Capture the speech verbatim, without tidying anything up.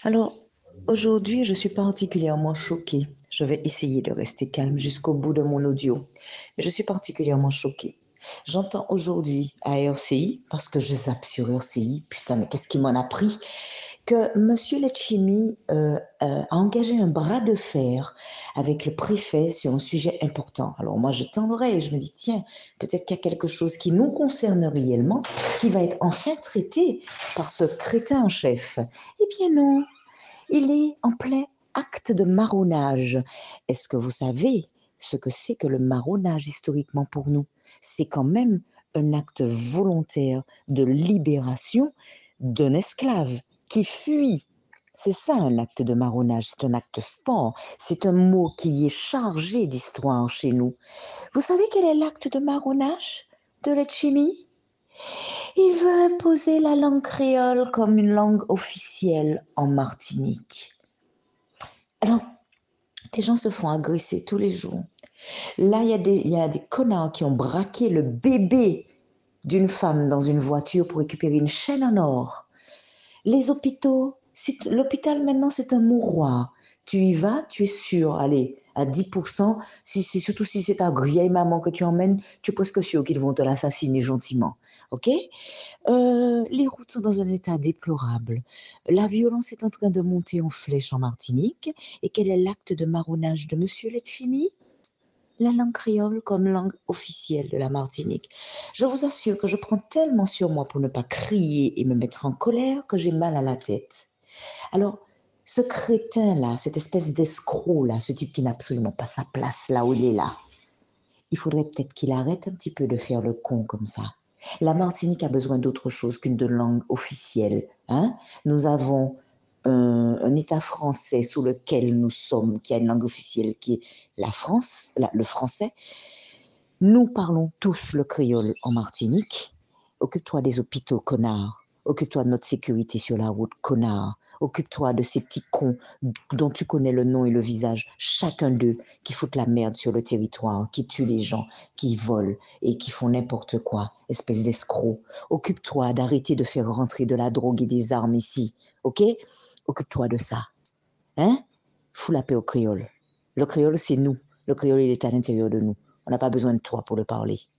Alors, aujourd'hui, je suis particulièrement choquée. Je vais essayer de rester calme jusqu'au bout de mon audio, mais je suis particulièrement choquée. J'entends aujourd'hui à R C I, parce que je zappe sur R C I, putain, mais qu'est-ce qui m'en a pris, que Monsieur Letchimy euh, euh, a engagé un bras de fer avec le préfet sur un sujet important. Alors moi, je tends l'oreille et je me dis, tiens, peut-être qu'il y a quelque chose qui nous concerne réellement, qui va être enfin traité par ce crétin en chef. Eh bien non, il est en plein acte de marronnage. Est-ce que vous savez ce que c'est que le marronnage historiquement pour nous? C'est quand même un acte volontaire de libération d'un esclave qui fuit. C'est ça un acte de marronnage, c'est un acte fort, c'est un mot qui est chargé d'histoire chez nous. Vous savez quel est l'acte de marronnage de Letchimy? Il veut imposer la langue créole comme une langue officielle en Martinique. Alors, des gens se font agresser tous les jours. Là, il y a des, il y a des connards qui ont braqué le bébé d'une femme dans une voiture pour récupérer une chaîne en or. Les hôpitaux, c'est- l'hôpital maintenant, c'est un mouroir. Tu y vas, tu es sûr, allez, à dix pour cent, si, si- surtout si c'est ta vieille maman que tu emmènes, tu es presque sûr qu'ils vont te l'assassiner gentiment. OK? Euh, les routes sont dans un état déplorable. La violence est en train de monter en flèche en Martinique. Et quel est l'acte de marronnage de Monsieur Letchimy? La langue créole comme langue officielle de la Martinique. Je vous assure que je prends tellement sur moi pour ne pas crier et me mettre en colère que j'ai mal à la tête. Alors, ce crétin-là, cette espèce d'escroc-là, ce type qui n'a absolument pas sa place là où il est là, il faudrait peut-être qu'il arrête un petit peu de faire le con comme ça. La Martinique a besoin d'autre chose qu'une de langue officielle. Hein? Nous avons un, un État français sous lequel nous sommes, qui a une langue officielle qui est la France, la- le français. Nous parlons tous le créole en Martinique. Occupe-toi des hôpitaux, connard. Occupe-toi de notre sécurité sur la route, connard. Occupe-toi de ces petits cons dont tu connais le nom et le visage, chacun d'eux, qui foutent la merde sur le territoire, qui tuent les gens, qui volent et qui font n'importe quoi, espèce d'escrocs. Occupe-toi d'arrêter de faire rentrer de la drogue et des armes ici, ok? Occupe-toi de ça, hein? Fous la paix au créole. Le créole, c'est nous. Le créole, il est à l'intérieur de nous. On n'a pas besoin de toi pour le parler.